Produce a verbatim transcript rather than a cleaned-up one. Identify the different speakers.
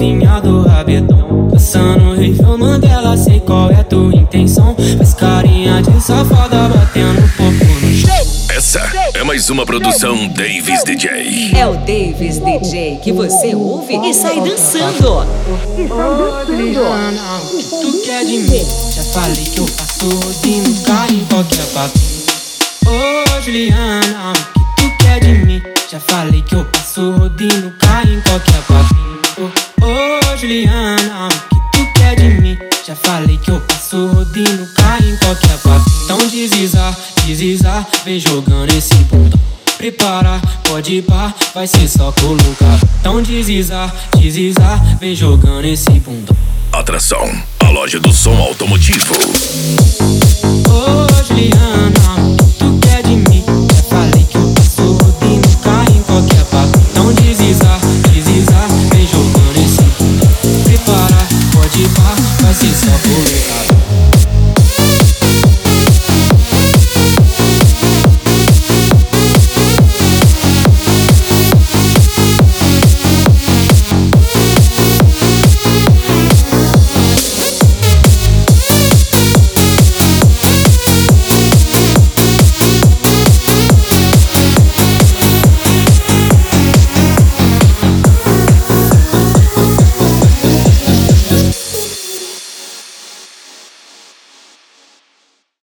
Speaker 1: novinha do rabetão. Passando review Mandela, sei qual é tua intenção. Faz carinha de safada, batendo popo no chão.
Speaker 2: Essa é mais uma produção Davis D J.
Speaker 3: É o Davis D J que você ouve e sai dançando.
Speaker 1: Ô Juliana, o que tu quer de mim? Já falei que eu faço rodinho, cai em qualquer papinho. Ô Juliana, o que tu quer de mim? Já falei que eu passo rodinho, cai em qualquer papinho. Ô, ô Juliana, o que tu quer de mim? Já falei que eu passo rodinho, cai em qualquer papinho. Então deslizar, deslizar, vem jogando esse bundão. Prepara, pode ir pá, vai ser só colocar. Então deslizar, deslizar, vem jogando esse bundão.
Speaker 2: Atração, a loja do som automotivo.
Speaker 1: Ô Juliana,